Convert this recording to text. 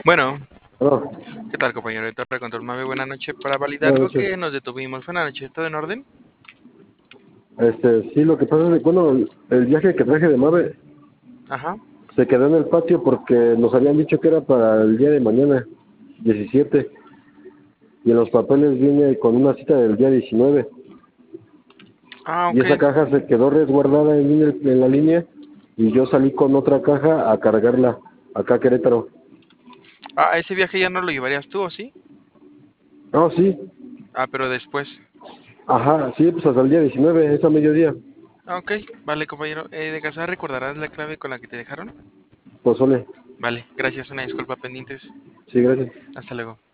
Bueno, Bueno, ¿qué tal, compañero de Torre Control Mave? Buenas noches. Para validar buenas lo noches. que nos detuvimos. Buenas noches, ¿todo en orden? Sí, lo que pasa es que, bueno, el viaje que traje de Mave Ajá. se quedó en el patio porque nos habían dicho que era para el día de mañana, 17, y en los papeles viene con una cita del día 19, Ah, y ok. esa caja se quedó resguardada en la línea, y yo salí con otra caja a cargarla acá a Querétaro. Ah, ese viaje ya no lo llevarías tú, ¿o sí? Ah, sí, Ah, pero después. ajá, sí, pues hasta el día 19, es a mediodía. Ah, ok. Vale, compañero. ¿De casa recordarás la clave con la que te dejaron? Pues ole, Vale, gracias. Una disculpa pendientes. sí, gracias. Hasta luego.